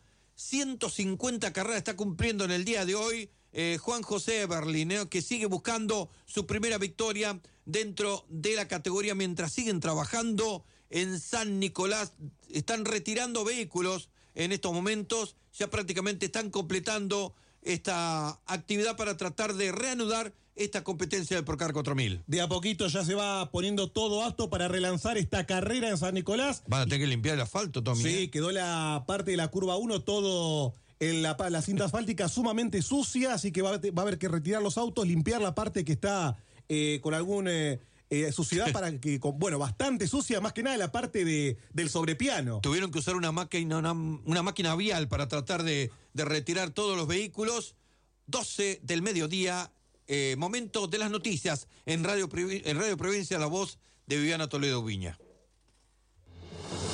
150 carreras está cumpliendo en el día de hoy Juan José Eberlin, que sigue buscando su primera victoria dentro de la categoría mientras siguen trabajando en San Nicolás. Están retirando vehículos en estos momentos, ya prácticamente están completando esta actividad para tratar de reanudar esta competencia del Procar 4000. De a poquito ya se va poniendo todo apto para relanzar esta carrera en San Nicolás. Van a tener que limpiar el asfalto, Tommy. Sí, quedó la parte de la curva 1 todo en la cinta asfáltica sumamente sucia, así que va a haber que retirar los autos, limpiar la parte que está con algún suciedad para que, bastante sucia, más que nada la parte del sobrepiano. Tuvieron que usar una máquina vial para tratar de retirar todos los vehículos. 12 del mediodía, momento de las noticias en Radio Provincia, la voz de Viviana Toledo Viña.